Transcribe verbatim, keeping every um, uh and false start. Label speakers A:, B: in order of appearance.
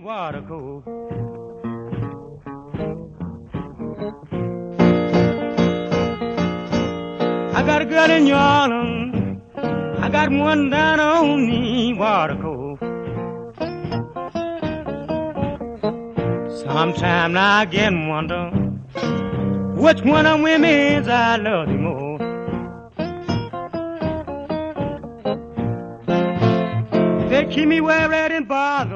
A: water cold. I got a girl in New Orleans, I got one down on the water cold. Sometime I get and wonder which one of them is I love the most. They keep me worried and bothered